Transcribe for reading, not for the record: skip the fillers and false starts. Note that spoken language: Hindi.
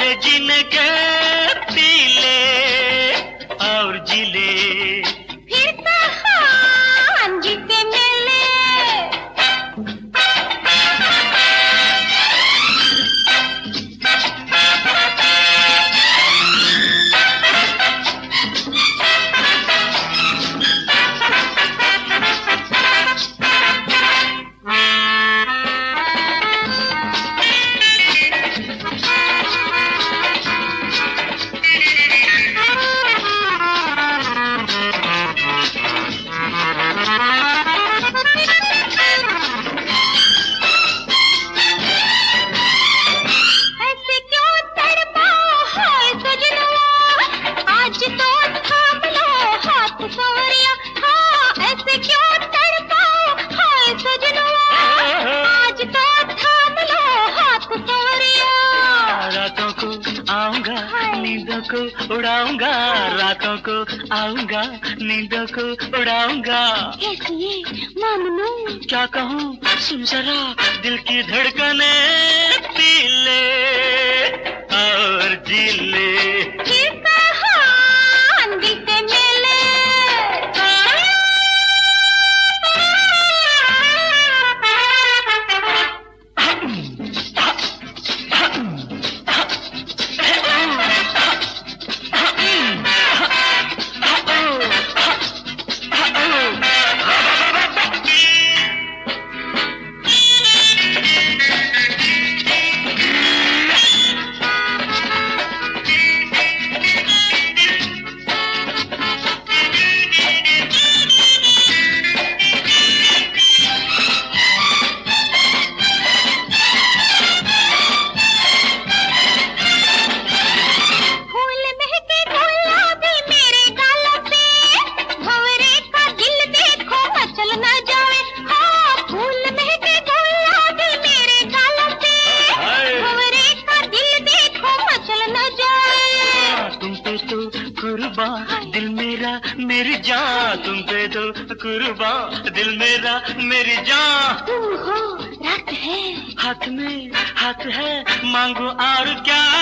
अरे जीने के पी ले और जी ले, फिर कहाँ जीते मिले। आऊंगा नींदों को उड़ाऊंगा, रातों को आऊंगा नींदों को उड़ाऊंगा। कैसे मामनू क्या कहूँ सुन जरा, दिल की धड़कने पी ले और जी ले। फिर कहाँ जीते मिले। कुर्बान दिल मेरा मेरी जान, तुम पे तो कुर्बान दिल मेरा मेरी जान। तुम हो रात है हाथ में हाथ है, मांगो और क्या